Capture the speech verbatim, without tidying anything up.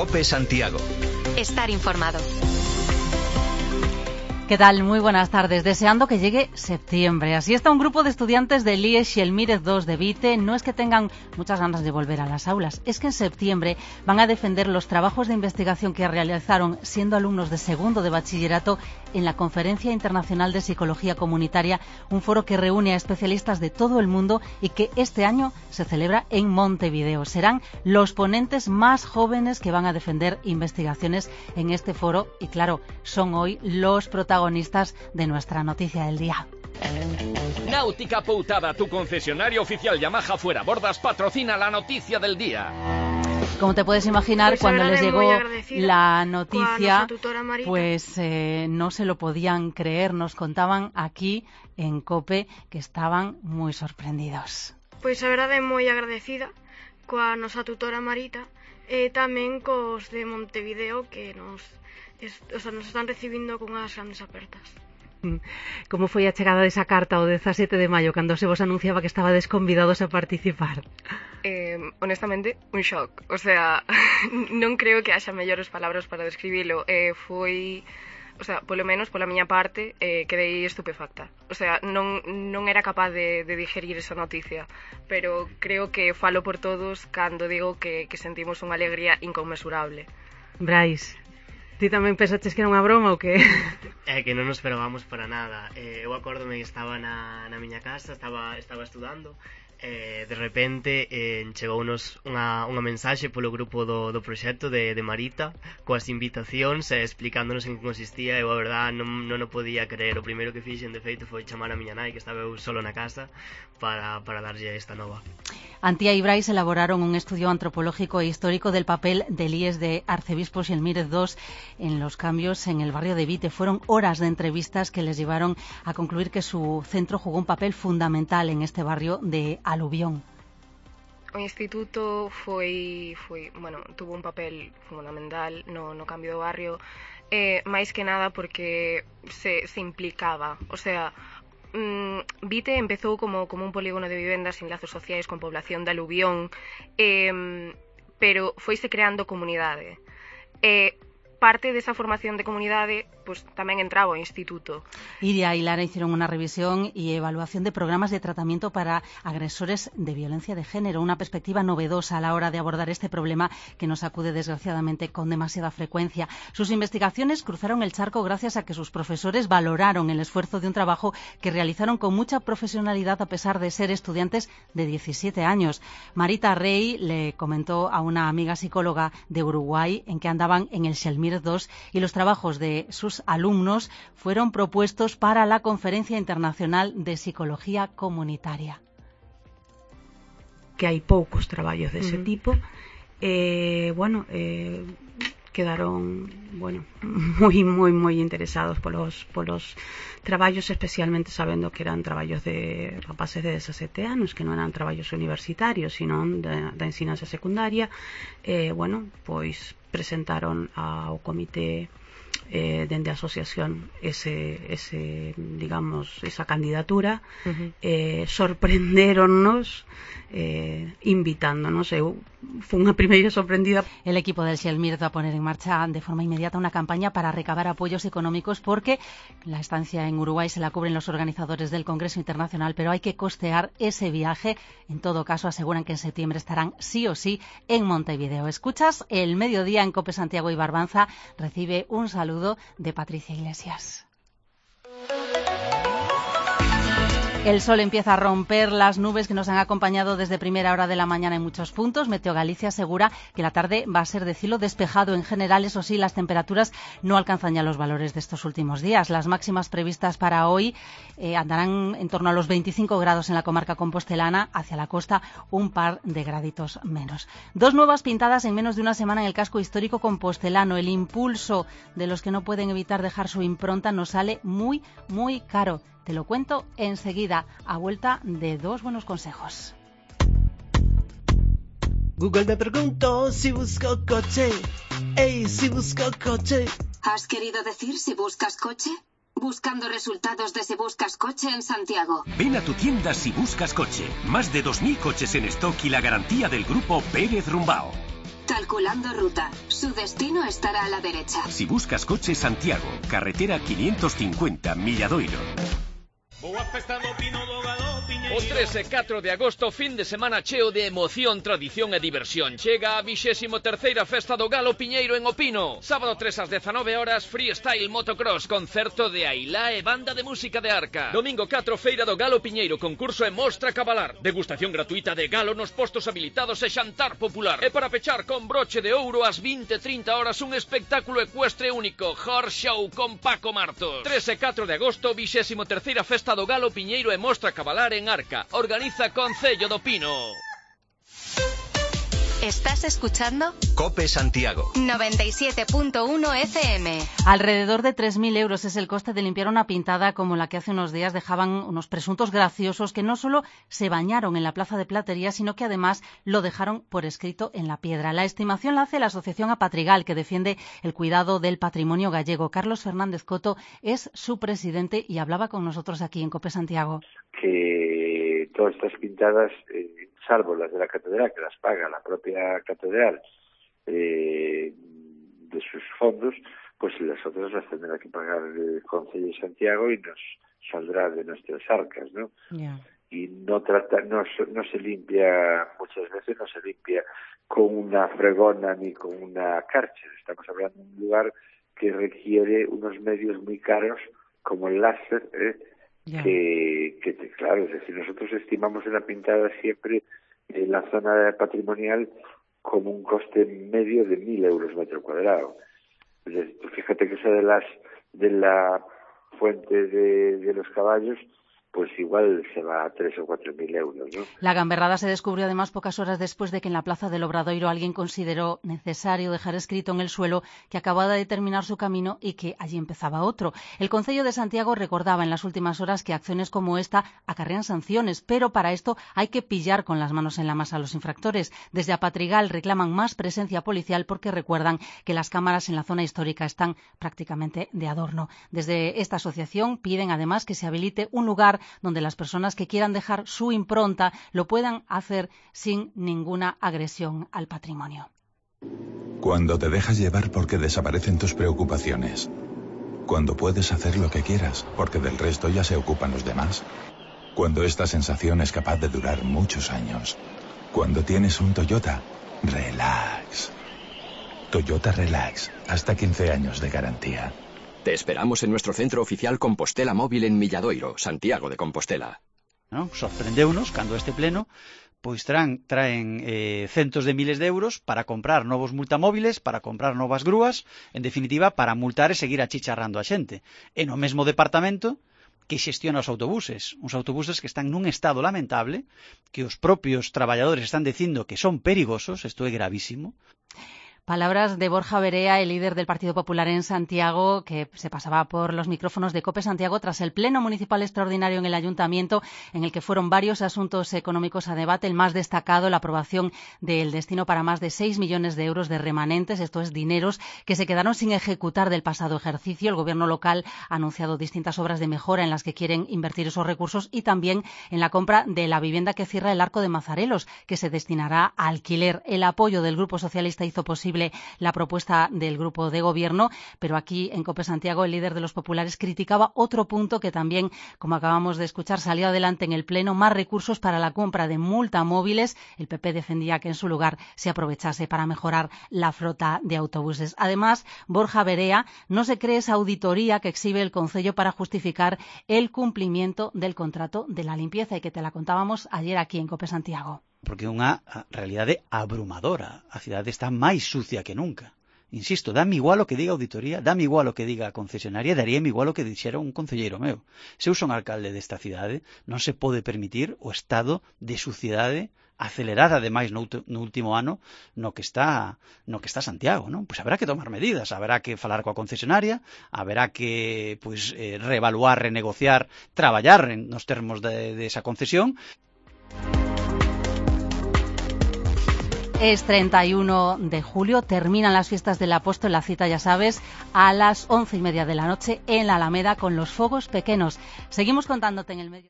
COPE Santiago. Estar informado. ¿Qué tal? Muy buenas tardes. Deseando que llegue septiembre. Así está un grupo de estudiantes del I E S Xelmírez dos de Vite. No es que tengan muchas ganas de volver a las aulas, es que en septiembre van a defender los trabajos de investigación que realizaron siendo alumnos de segundo de bachillerato en la Conferencia Internacional de Psicología Comunitaria, un foro que reúne a especialistas de todo el mundo y que este año se celebra en Montevideo. Serán los ponentes más jóvenes que van a defender investigaciones en este foro y, claro, son hoy los protagonistas de nuestra noticia del día. Náutica Poutada, tu concesionario oficial Yamaha Fuera Bordas, patrocina la noticia del día. Como te puedes imaginar, pues cuando les llegó la noticia, Marita, pues eh, no se lo podían creer. Nos contaban aquí en COPE que estaban muy sorprendidos. Pois a verdade é moi agradecida coa nosa tutora Marita e tamén cos de Montevideo que nos, es, o sea, nos están recibindo con as grandes apertas. Como foi a chegada desa carta o dezasete de maio cando se vos anunciaba que estabades convidados a participar? Eh, honestamente, un shock. O sea, non creo que haxa mellores palabras para describilo. Eh, foi, o sea, polo menos pola miña parte, eh, quedei estupefacta. O sea, non, non era capaz de, de digerir esa noticia, pero creo que falo por todos cando digo que, que sentimos unha alegría inconmensurable. Brais, ti tamén pensaches que era unha broma ou que? É que non nos esperábamos para nada. Eh, eu acórdome que estaba na, na miña casa, estaba, estaba estudando, eh, de repente eh, chegounos unha, unha mensaxe polo grupo do, do proxecto de, de Marita coas invitacións e eh, explicándonos en que consistía. Eu a verdad non, non o podía creer. O primeiro que fixen de feito foi chamar a miña nai, que estaba eu solo na casa, para, para darlle esta nova. Antía y Brais elaboraron un estudio antropológico e histórico del papel del I E S de Arcebispo Xelmírez dos en los cambios en el barrio de Vite. Fueron horas de entrevistas que les llevaron a concluir que su centro jugó un papel fundamental en este barrio de aluvión. O instituto foi, foi bueno, tuvo un papel fundamental no, no cambio do barrio, eh, máis que nada porque se, se implicaba, o sea, Mm, Vite empezou como, como un polígono de vivendas sin lazos sociais con población de aluvión, eh, pero foise creando comunidade. E eh, parte desa formación de comunidade pues, tamén entraba ao instituto. Iria y Lara hicieron una revisión y evaluación de programas de tratamiento para agresores de violencia de género, una perspectiva novedosa a la hora de abordar este problema que nos acude desgraciadamente con demasiada frecuencia. Sus investigaciones cruzaron el charco gracias a que sus profesores valoraron el esfuerzo de un trabajo que realizaron con mucha profesionalidad a pesar de ser estudiantes de diecisiete años. Marita Rey le comentó a una amiga psicóloga de Uruguay en que andaban en el Xelmírez dos y los trabajos de sus alumnos fueron propuestos para la Conferencia Internacional de Psicología Comunitaria. Que hai poucos traballos dese Uh-huh. tipo. Eh, bueno, eh, quedaron, bueno, moi, moi, moi interesados polos, polos traballos, especialmente sabendo que eran traballos de rapaces de dezasete anos, que non eran traballos universitarios, sino da, da ensinanza secundaria. Eh, bueno, pois presentaron ao comité eh, dende a asociación ese, ese, digamos, esa candidatura. Uh-huh. eh, sorprenderonnos eh, invitándonos. Eu fui unha primeira sorprendida. El equipo del Xelmírez va a poner en marcha de forma inmediata una campaña para recabar apoyos económicos porque la estancia en Uruguay se la cubren los organizadores del Congreso Internacional, pero hay que costear ese viaje. En todo caso, aseguran que en septiembre estarán sí o sí en Montevideo. Escuchas El Mediodía en COPE Santiago y Barbanza. Recibe un saludo de Patricia Iglesias. El sol empieza a romper las nubes que nos han acompañado desde primera hora de la mañana en muchos puntos. Meteo Galicia asegura que la tarde va a ser de cielo despejado en general. Eso sí, las temperaturas no alcanzan ya los valores de estos últimos días. Las máximas previstas para hoy eh, andarán en torno a los veinticinco grados en la comarca compostelana, hacia la costa un par de graditos menos. Dos nuevas pintadas en menos de una semana en el casco histórico compostelano. El impulso de los que no pueden evitar dejar su impronta nos sale muy, muy caro. Te lo cuento enseguida, a vuelta de dos buenos consejos. Google me preguntó si busco coche. Ey, si busco coche. ¿Has querido decir si buscas coche? Buscando resultados de Si Buscas Coche en Santiago. Ven a tu tienda Si Buscas Coche. Más de dos mil coches en stock y la garantía del grupo Pérez Rumbao. Calculando ruta. Su destino estará a la derecha. Si buscas coche, Santiago, carretera quinientos cincuenta, Milladoiro. O tres e catro de agosto, fin de semana cheo de emoción, tradición e diversión. Chega a vixésimo terceira Festa do Galo Piñeiro en Opino. Sábado tres ás dezanove horas, freestyle motocross, concerto de Ailá e banda de música de Arca. Domingo catro, Feira do Galo Piñeiro, concurso e mostra cabalar. Degustación gratuita de galo nos postos habilitados e xantar popular. E para pechar con broche de ouro ás vinte e trinta horas, un espectáculo ecuestre único, Horse Show con Paco Martos. tres e catro de agosto, vixésimo terceira Festa do Galo Piñeiro e mostra cabalar en Arca. Organiza Concello do Pino. ¿Estás escuchando? Cope Santiago. noventa y siete punto uno F M. Alrededor de tres mil euros es el coste de limpiar una pintada como la que hace unos días dejaban unos presuntos graciosos que no solo se bañaron en la plaza de Platería, sino que además lo dejaron por escrito en la piedra. La estimación la hace la Asociación Apatrigal, que defiende el cuidado del patrimonio gallego. Carlos Fernández Coto es su presidente y hablaba con nosotros aquí en Cope Santiago. Que todas estas pintadas, eh, salvo las de la catedral, que las paga la propia catedral eh, de sus fondos, pues las otras las tendrá que pagar el Concello de Santiago y nos saldrá de nuestras arcas, ¿no? Yeah. Y no trata, no, no se limpia, muchas veces no se limpia con una fregona ni con una cárcel. Estamos hablando de un lugar que requiere unos medios muy caros como el láser, ¿eh? Yeah. Que, que, claro, es decir, nosotros estimamos una pintada siempre en la zona patrimonial como un coste medio de mil euros metro cuadrado. Es decir, fíjate que esa de las de la fuente de, de los caballos, pues igual se va a tres o cuatro mil euros, ¿no? La gamberrada se descubrió además pocas horas después de que en la plaza del Obradoiro alguien consideró necesario dejar escrito en el suelo que acababa de terminar su camino y que allí empezaba otro. El Concello de Santiago recordaba en las últimas horas que acciones como esta acarrean sanciones, pero para esto hay que pillar con las manos en la masa a los infractores. Desde Apatrigal reclaman más presencia policial porque recuerdan que las cámaras en la zona histórica están prácticamente de adorno. Desde esta asociación piden además que se habilite un lugar donde las personas que quieran dejar su impronta lo puedan hacer sin ninguna agresión al patrimonio. Cuando te dejas llevar porque desaparecen tus preocupaciones. Cuando puedes hacer lo que quieras porque del resto ya se ocupan los demás. Cuando esta sensación es capaz de durar muchos años. Cuando tienes un Toyota, relax. Toyota Relax, hasta quince años de garantía. Te esperamos en nuestro centro oficial Compostela Móvil en Milladoiro, Santiago de Compostela. ¿No? Sorprendeunos cando este pleno pois traen, traen eh, centos de miles de euros para comprar novos multamóviles, para comprar novas grúas, en definitiva, para multar e seguir achicharrando a xente. E no mesmo departamento que xestiona os autobuses, uns autobuses que están nun estado lamentable, que os propios traballadores están dicindo que son perigosos, isto é gravísimo. Palabras de Borja Verea, el líder del Partido Popular en Santiago, que se pasaba por los micrófonos de Cope Santiago tras el Pleno Municipal Extraordinario en el Ayuntamiento, en el que fueron varios asuntos económicos a debate. El más destacado, la aprobación del destino para más de seis millones de euros de remanentes, esto es, dineros que se quedaron sin ejecutar del pasado ejercicio. El Gobierno local ha anunciado distintas obras de mejora en las que quieren invertir esos recursos y también en la compra de la vivienda que cierra el Arco de Mazarelos, que se destinará a alquiler. El apoyo del Grupo Socialista hizo posible la propuesta del grupo de gobierno, pero aquí en Cope Santiago el líder de los populares criticaba otro punto que también, como acabamos de escuchar, salió adelante en el Pleno: más recursos para la compra de multamóviles. El P P defendía que en su lugar se aprovechase para mejorar la flota de autobuses. Además, Borja Verea no se cree esa auditoría que exhibe el Concello para justificar el cumplimiento del contrato de la limpieza y que te la contábamos ayer aquí en Cope Santiago. Porque é unha realidade abrumadora. A cidade está máis sucia que nunca. Insisto, dame igual o que diga a auditoría, dame igual o que diga a concesionaria, daríame igual o que dixera un concelleiro meu. Se eu son alcalde desta cidade, non se pode permitir o estado de suciedade acelerada, ademais, no, no último ano, no que está no que está Santiago, non? Pois haberá que tomar medidas, haberá que falar coa concesionaria, haberá que pois eh, reevaluar, renegociar, traballar en, nos termos de, de esa concesión. Es treinta y uno de julio, terminan las fiestas del Apóstol, la cita ya sabes, a las once y media de la noche en la Alameda con los fuegos pequeños. Seguimos contándote en el medio.